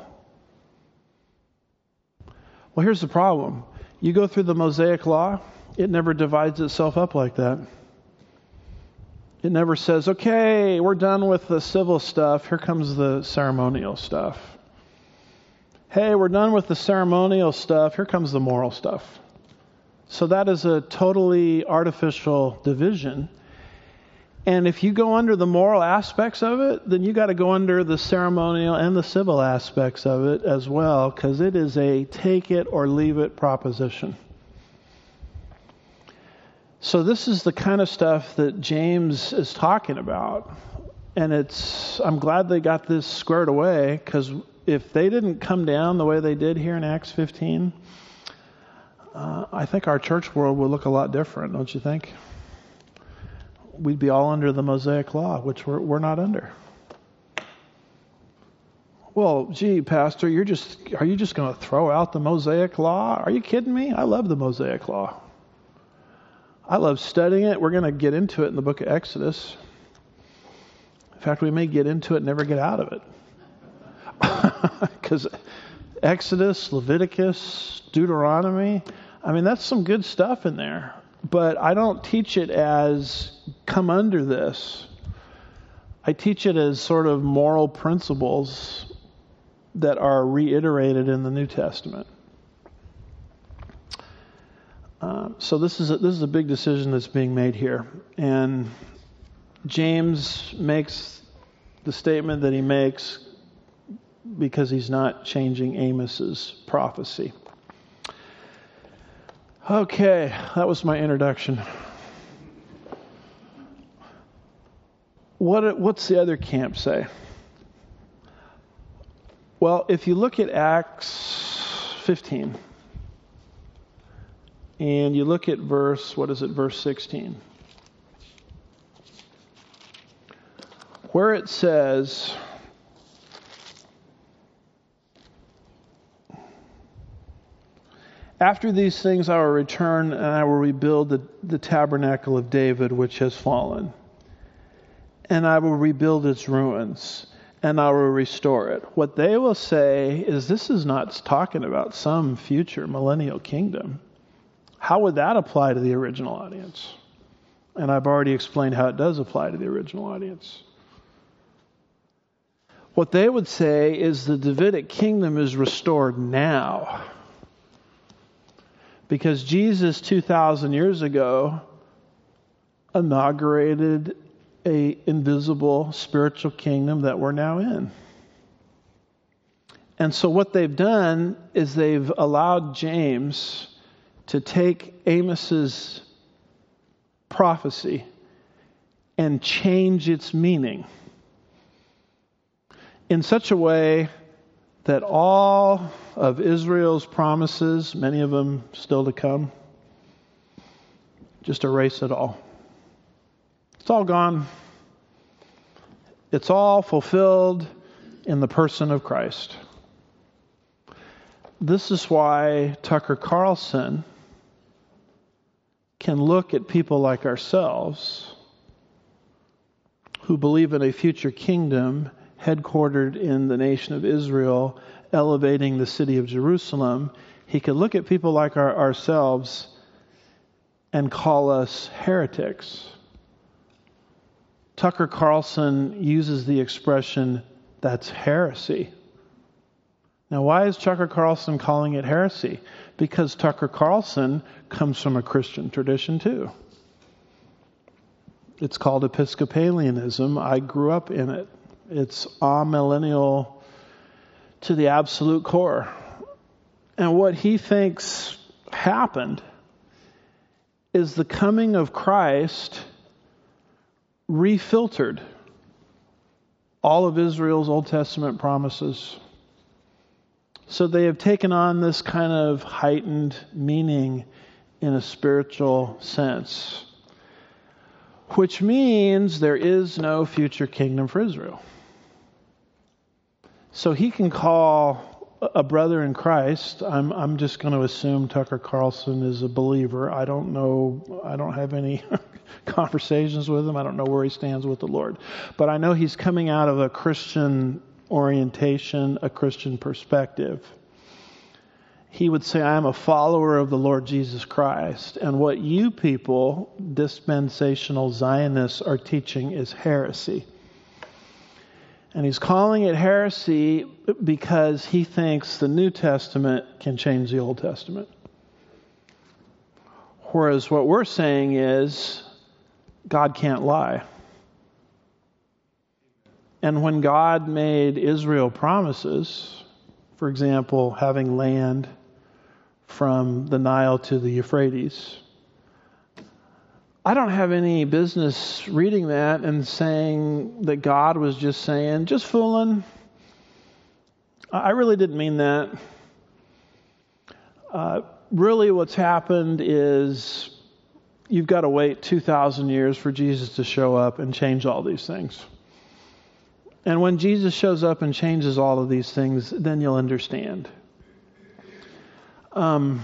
Well, here's the problem. You go through the Mosaic law, it never divides itself up like that. It never says, okay, we're done with the civil stuff. Here comes the ceremonial stuff. Hey, we're done with the ceremonial stuff. Here comes the moral stuff. So that is a totally artificial division. And if you go under the moral aspects of it, then you got to go under the ceremonial and the civil aspects of it as well, because it is a take it or leave it proposition. So this is the kind of stuff that James is talking about. And I'm glad they got this squared away, because if they didn't come down the way they did here in Acts 15, I think our church world would look a lot different, don't you think? We'd be all under the Mosaic law, which we're not under. Well, gee, Pastor, are you just going to throw out the Mosaic law? Are you kidding me? I love the Mosaic law. I love studying it. We're going to get into it in the book of Exodus. In fact, we may get into it and never get out of it. Because Exodus, Leviticus, Deuteronomy, that's some good stuff in there. But I don't teach it as come under this. I teach it as sort of moral principles that are reiterated in the New Testament. So this is a big decision that's being made here. And James makes the statement that he makes because he's not changing Amos's prophecy. Okay, that was my introduction. What's the other camp say? Well, if you look at Acts 15, and you look at verse 16, where it says, after these things I will return and I will rebuild the tabernacle of David which has fallen. and I will rebuild its ruins, and I will restore it. What they will say is, this is not talking about some future millennial kingdom. How would that apply to the original audience? And I've already explained how it does apply to the original audience. What they would say is the Davidic kingdom is restored now. Because Jesus 2,000 years ago inaugurated an invisible spiritual kingdom that we're now in. And so what they've done is they've allowed James to take Amos's prophecy and change its meaning in such a way that all of Israel's promises, many of them still to come, just erase it all. It's all gone. It's all fulfilled in the person of Christ. This is why Tucker Carlson can look at people like ourselves who believe in a future kingdom headquartered in the nation of Israel, elevating the city of Jerusalem. He could look at people like ourselves and call us heretics. Tucker Carlson uses the expression, that's heresy. Now, why is Tucker Carlson calling it heresy? Because Tucker Carlson comes from a Christian tradition too. It's called Episcopalianism. I grew up in it. It's amillennial to the absolute core. And what he thinks happened is the coming of Christ refiltered all of Israel's Old Testament promises. So they have taken on this kind of heightened meaning in a spiritual sense, which means there is no future kingdom for Israel. So he can call a brother in Christ. I'm just going to assume Tucker Carlson is a believer. I don't know. I don't have any conversations with him. I don't know where he stands with the Lord. But I know he's coming out of a Christian orientation, a Christian perspective. He would say, I am a follower of the Lord Jesus Christ. And what you people, dispensational Zionists, are teaching is heresy. And he's calling it heresy because he thinks the New Testament can change the Old Testament. Whereas what we're saying is, God can't lie. And when God made Israel promises, for example, having land from the Nile to the Euphrates, I don't have any business reading that and saying that God was just saying, just fooling. I really didn't mean that. Really what's happened is you've got to wait 2,000 years for Jesus to show up and change all these things. And when Jesus shows up and changes all of these things, then you'll understand. The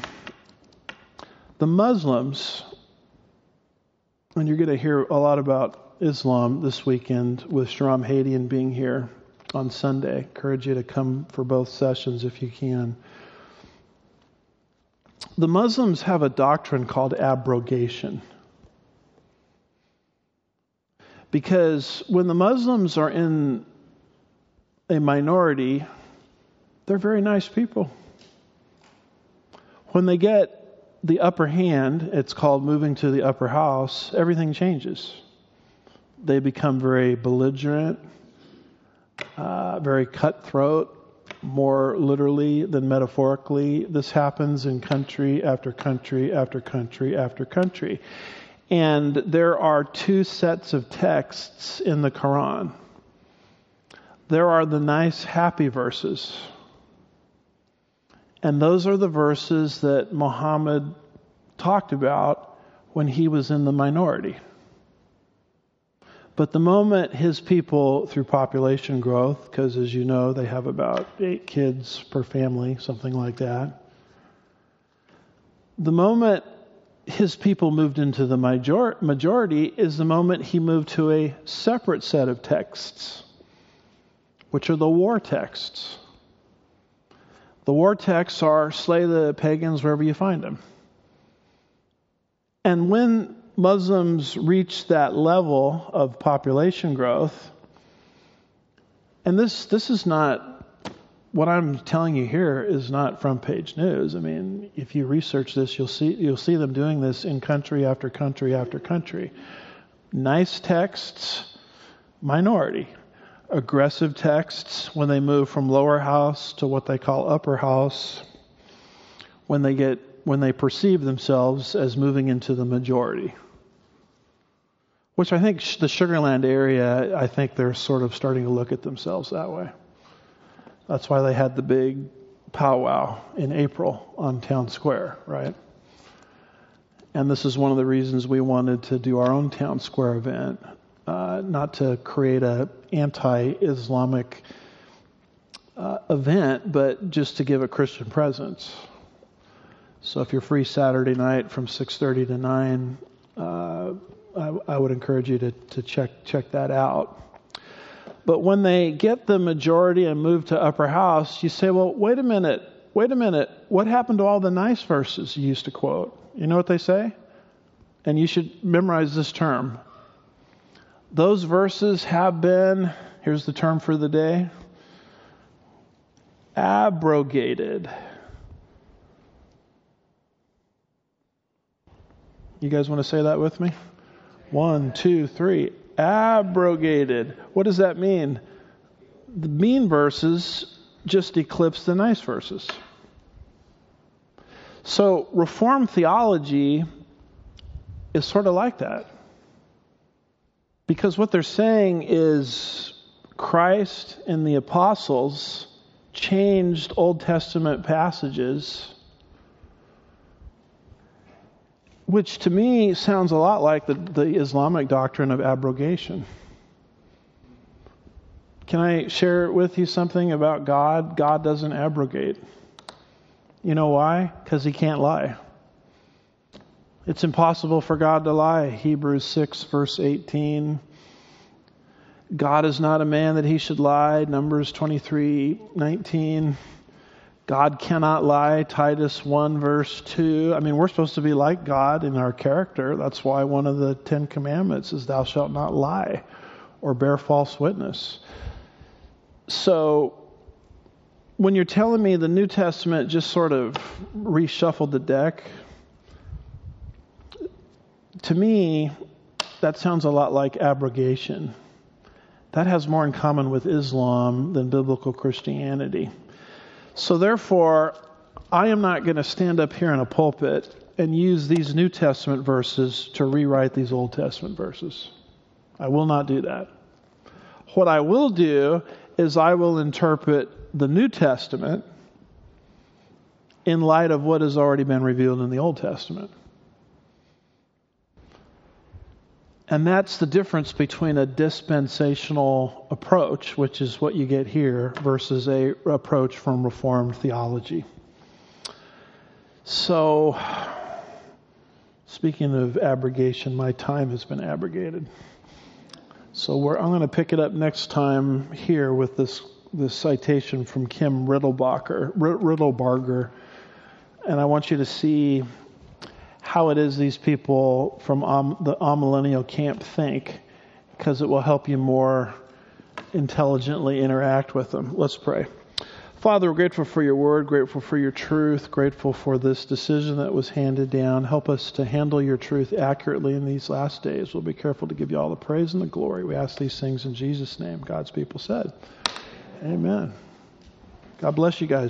Muslims, and you're going to hear a lot about Islam this weekend with Shahram Hadian being here on Sunday. Encourage you to come for both sessions if you can. The Muslims have a doctrine called abrogation. Because when the Muslims are in a minority, they're very nice people. When they get the upper hand, it's called moving to the upper house, everything changes. They become very belligerent, very cutthroat, more literally than metaphorically. This happens in country after country after country after country. And there are two sets of texts in the Quran. There are the nice, happy verses. And those are the verses that Muhammad talked about when he was in the minority. But the moment his people, through population growth, because as you know, they have about 8 kids per family, something like that. The moment his people moved into the majority is the moment he moved to a separate set of texts, which are the war texts. The war texts are slay the pagans wherever you find them. And when Muslims reach that level of population growth, and this is not, what I'm telling you here is not front page news. I mean, if you research this, you'll see them doing this in country after country after country. Nice texts, minority. Aggressive texts, when they move from lower house to what they call upper house, when they perceive themselves as moving into the majority. Which I think the Sugar Land area, I think they're sort of starting to look at themselves that way. That's why they had the big powwow in April on Town Square, right? And this is one of the reasons we wanted to do our own Town Square event, not to create a anti-Islamic event, but just to give a Christian presence. So if you're free Saturday night from 6:30 to 9, I would encourage you to check that out. But when they get the majority and move to upper house, you say, well, wait a minute. What happened to all the nice verses you used to quote? You know what they say? And you should memorize this term. Those verses have been, here's the term for the day, abrogated. You guys want to say that with me? 1, 2, 3. Abrogated. What does that mean? The mean verses just eclipse the nice verses. So Reformed theology is sort of like that. Because what they're saying is Christ and the apostles changed Old Testament passages, which to me sounds a lot like the Islamic doctrine of abrogation. Can I share with you something about God? God doesn't abrogate. You know why? Because He can't lie. It's impossible for God to lie. Hebrews 6, verse 18. God is not a man that He should lie. Numbers 23:19. God cannot lie. Titus 1, verse 2. I mean, we're supposed to be like God in our character. That's why one of the 10 Commandments is thou shalt not lie or bear false witness. So when you're telling me the New Testament just sort of reshuffled the deck, to me, that sounds a lot like abrogation. That has more in common with Islam than biblical Christianity. So therefore, I am not going to stand up here in a pulpit and use these New Testament verses to rewrite these Old Testament verses. I will not do that. What I will do is I will interpret the New Testament in light of what has already been revealed in the Old Testament. And that's the difference between a dispensational approach, which is what you get here, versus a approach from Reformed theology. So, speaking of abrogation, my time has been abrogated. So I'm going to pick it up next time here with this citation from Kim Riddlebarger. And I want you to see how it is these people from the amillennial camp think, because it will help you more intelligently interact with them. Let's pray. Father, we're grateful for your word, grateful for your truth, grateful for this decision that was handed down. Help us to handle your truth accurately in these last days. We'll be careful to give you all the praise and the glory. We ask these things in Jesus' name. God's people said, amen. God bless you guys.